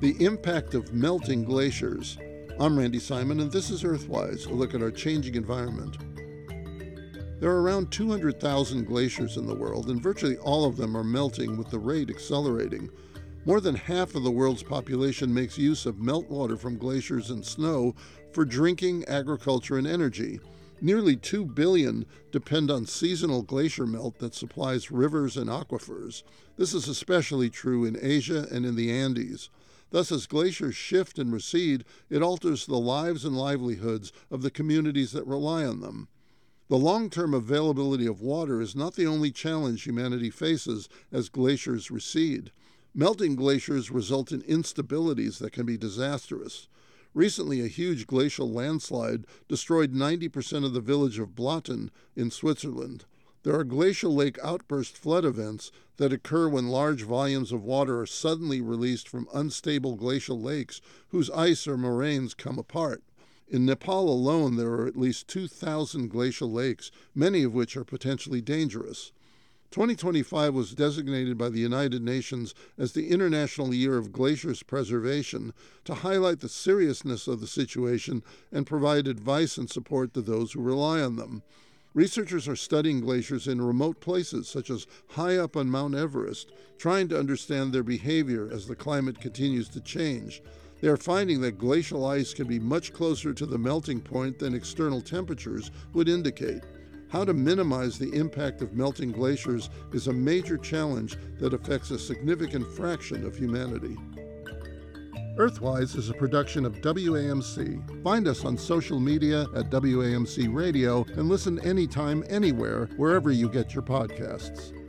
The impact of melting glaciers. I'm Randy Simon, and this is Earthwise, a look at our changing environment. There are around 200,000 glaciers in the world, and virtually all of them are melting with the rate accelerating. More than half of the world's population makes use of meltwater from glaciers and snow for drinking, agriculture, and energy. Nearly 2 billion depend on seasonal glacier melt that supplies rivers and aquifers. This is especially true in Asia and in the Andes. Thus, as glaciers shift and recede, it alters the lives and livelihoods of the communities that rely on them. The long-term availability of water is not the only challenge humanity faces as glaciers recede. Melting glaciers result in instabilities that can be disastrous. Recently, a huge glacial landslide destroyed 90% of the village of Blatten in Switzerland. There are glacial lake outburst flood events that occur when large volumes of water are suddenly released from unstable glacial lakes whose ice or moraines come apart. In Nepal alone, there are at least 2,000 glacial lakes, many of which are potentially dangerous. 2025 was designated by the United Nations as the International Year of Glaciers Preservation to highlight the seriousness of the situation and provide advice and support to those who rely on them. Researchers are studying glaciers in remote places, such as high up on Mount Everest, trying to understand their behavior as the climate continues to change. They are finding that glacial ice can be much closer to the melting point than external temperatures would indicate. How to minimize the impact of melting glaciers is a major challenge that affects a significant fraction of humanity. Earthwise is a production of WAMC. Find us on social media at WAMC Radio and listen anytime, anywhere, wherever you get your podcasts.